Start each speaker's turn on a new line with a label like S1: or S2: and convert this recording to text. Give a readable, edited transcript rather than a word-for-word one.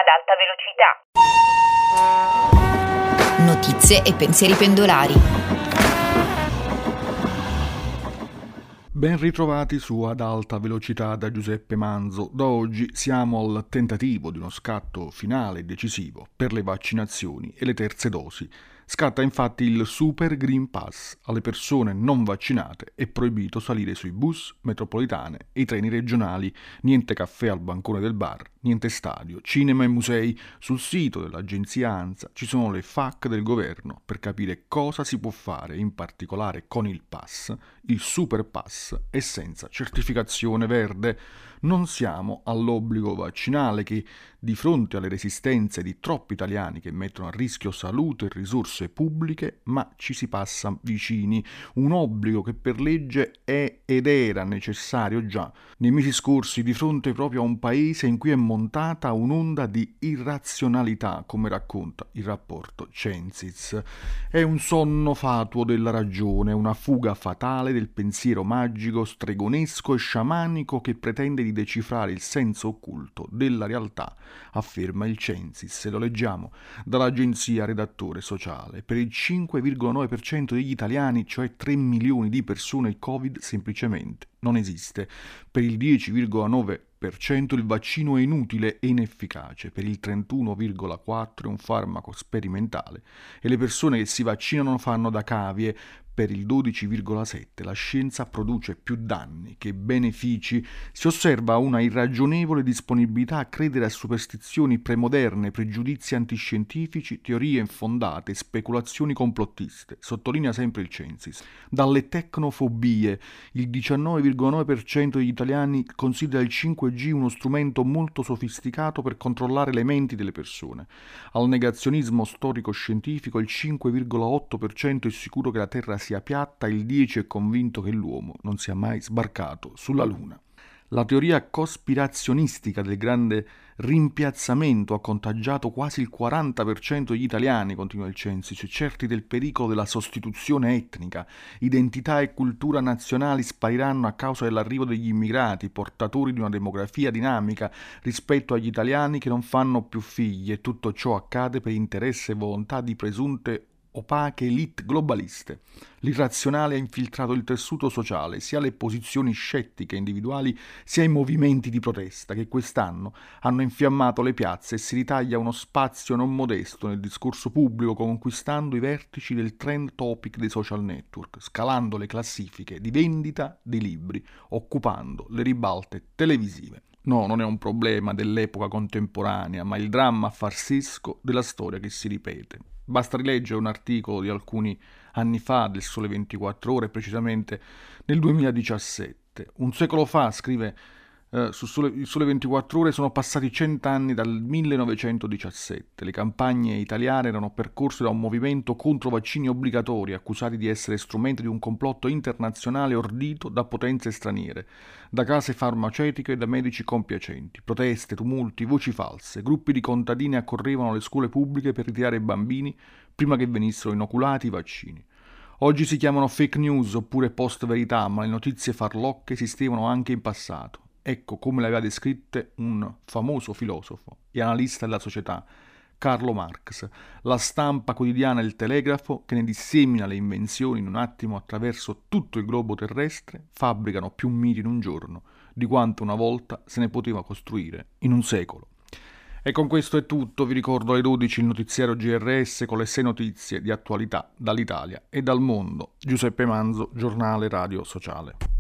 S1: ad alta velocità.
S2: Notizie e pensieri pendolari.
S3: Ben ritrovati su Ad alta velocità da Giuseppe Manzo. Da oggi siamo al tentativo di uno scatto finale e decisivo per le vaccinazioni e le terze dosi. Scatta infatti il Super Green Pass. Alle persone non vaccinate è proibito salire sui bus, metropolitane e i treni regionali. Niente caffè al bancone del bar, niente stadio, cinema e musei. Sul sito dell'agenzia ANSA ci sono le FAQ del governo per capire cosa si può fare, in particolare con il pass, il Super Pass e senza certificazione verde. Non siamo all'obbligo vaccinale che, di fronte alle resistenze di troppi italiani che mettono a rischio salute e risorse pubbliche, ma ci si passa vicini. Un obbligo che per legge è ed era necessario già nei mesi scorsi di fronte proprio a un paese in cui è montata un'onda di irrazionalità, come racconta il rapporto Censis. È un sonno fatuo della ragione, una fuga fatale del pensiero magico, stregonesco e sciamanico che pretende di decifrare il senso occulto della realtà, afferma il Censis, e lo leggiamo dall'agenzia Redattore Sociale. Per il 5,9% degli italiani, cioè 3 milioni di persone, il Covid semplicemente non esiste. Per il 10,9% il vaccino è inutile e inefficace, per il 31,4% è un farmaco sperimentale e le persone che si vaccinano fanno da cavie. Per il 12,7% la scienza produce più danni che benefici. Si osserva una irragionevole disponibilità a credere a superstizioni premoderne, pregiudizi antiscientifici, teorie infondate, speculazioni complottiste, sottolinea sempre il Censis. Dalle tecnofobie, il 19,9% degli italiani considera il 5G uno strumento molto sofisticato per controllare le menti delle persone. Al negazionismo storico-scientifico, il 5,8% è sicuro che la Terra sia piatta, il 10% è convinto che l'uomo non sia mai sbarcato sulla Luna. La teoria cospirazionistica del grande rimpiazzamento ha contagiato quasi il 40% degli italiani, continua il Censis, certi del pericolo della sostituzione etnica. Identità e cultura nazionali spariranno a causa dell'arrivo degli immigrati, portatori di una demografia dinamica rispetto agli italiani che non fanno più figli, e tutto ciò accade per interesse e volontà di presunte opache elite globaliste. L'irrazionale ha infiltrato il tessuto sociale, sia le posizioni scettiche individuali, sia i movimenti di protesta che quest'anno hanno infiammato le piazze, e si ritaglia uno spazio non modesto nel discorso pubblico, conquistando i vertici del trend topic dei social network, scalando le classifiche di vendita dei libri, occupando le ribalte televisive. No, non è un problema dell'epoca contemporanea, ma il dramma farsesco della storia che si ripete. Basta rileggere un articolo di alcuni anni fa del Sole 24 Ore, precisamente nel 2017. Un secolo fa, scrive il Sole 24 Ore, sono passati 100 anni dal 1917. Le campagne italiane erano percorse da un movimento contro vaccini obbligatori, accusati di essere strumenti di un complotto internazionale ordito da potenze straniere, da case farmaceutiche e da medici compiacenti. Proteste, tumulti, voci false. Gruppi di contadini accorrevano alle scuole pubbliche per ritirare i bambini prima che venissero inoculati i vaccini. Oggi si chiamano fake news oppure post-verità, ma le notizie farlocche esistevano anche in passato. Ecco come le aveva descritte un famoso filosofo e analista della società, Carlo Marx. La stampa quotidiana e il telegrafo, che ne dissemina le invenzioni in un attimo attraverso tutto il globo terrestre, fabbricano più miti in un giorno di quanto una volta se ne poteva costruire in un secolo. E con questo è tutto. Vi ricordo alle 12 il notiziario GRS con le 6 notizie di attualità dall'Italia e dal mondo. Giuseppe Manzo, giornale radio sociale.